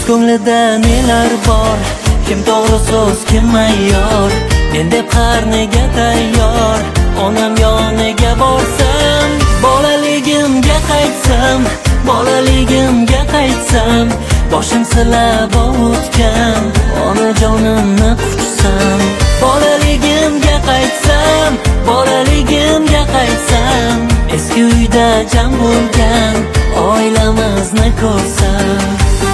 ko'nglida nelar bor, kim to'g'ri so'z, kim ayyor. Men deb har nega tayyor, onam yoniga borsam. Bolaligimga qaytsam, bolaligimga qaytsam, boshim silab ovutgan onajonimni quchsam. Bolaligimga qaytsam, bolaligimga qaytsam, eski uyda jam bo'lgan oilamizni ko'rsam.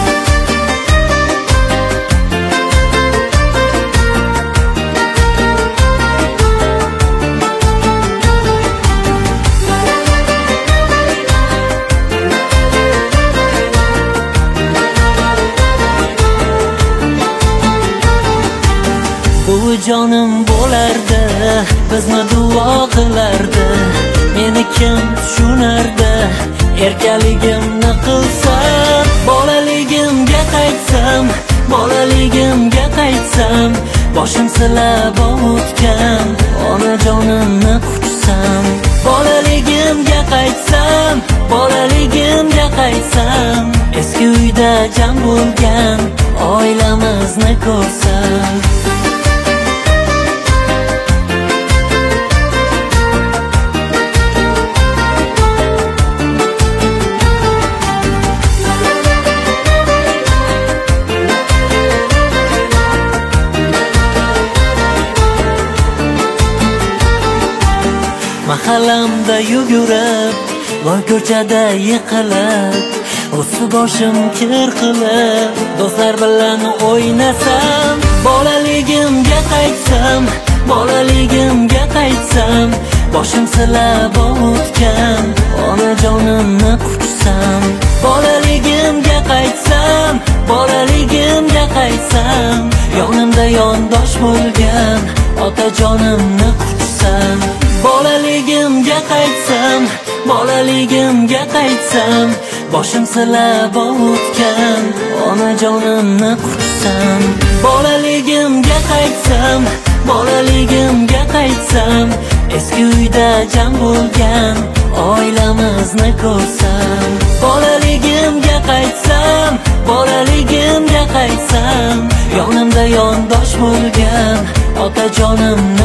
Jonim bo'lardi, bizni duo qilardi. Meni kim tushunardi, erkaligimni qilsam. Bolaligimga qaytsam, bolaligimga qaytsam, boshim silab ovutgan onajonimni quchsam. Bolaligimga qaytsam, bolaligimga qaytsam, eski uyda jam bo'lgan oilamizni ko'rsam. Mahallamda yugurib, loy ko'chada yiqilib, o'si boshim kir qilib, do'stlar bilan o'ynasam. Bolaligimga qaytsam, bolaligimga qaytsam, boshim silab ovutgan onajonimni quchsam. Bolaligimga qaytsam, bolaligimga qaytsam, yonimda yondosh bo'lgan otajonimni quchsam. Bolaligimga qaytsam, bolaligimga qaytsam, boshim silab ovutgan onajonimni quchsam. Bolaligimga qaytsam, bolaligimga qaytsam, eski uyda jam bo'lgan oilamizni ko'rsam. Bolaligimga qaytsam, bolaligimga qaytsam, yonimda yondosh bo'lgan otajonimni